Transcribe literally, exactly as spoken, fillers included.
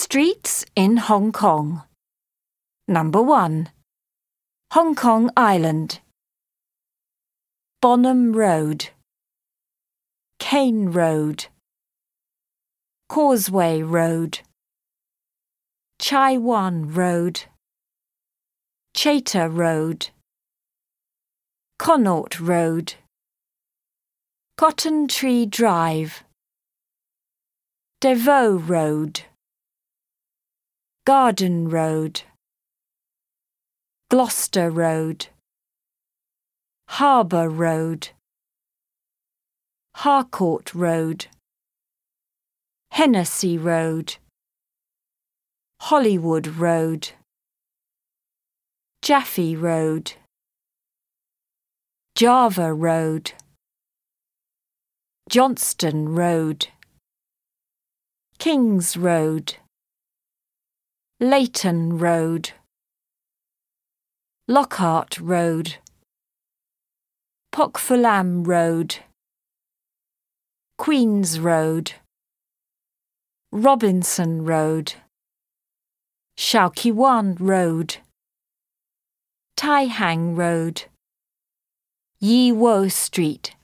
Streets in Hong Kong. Number one. Hong Kong Island. Bonham Road, Cane Road, Causeway Road, Chai Wan Road, Chater Road, Connaught Road, Cotton Tree Drive, Devoe Road, Garden Road, Gloucester Road, Harbour Road, Harcourt Road, Hennessy Road, Hollywood Road, Jaffe Road, Java Road, Johnston Road, Kings Road, Leighton Road, Lockhart Road, Pokfulam Road, Queens Road, Robinson Road, Shau Kee Wan Road, Tai Hang Road, Yi Wo Street.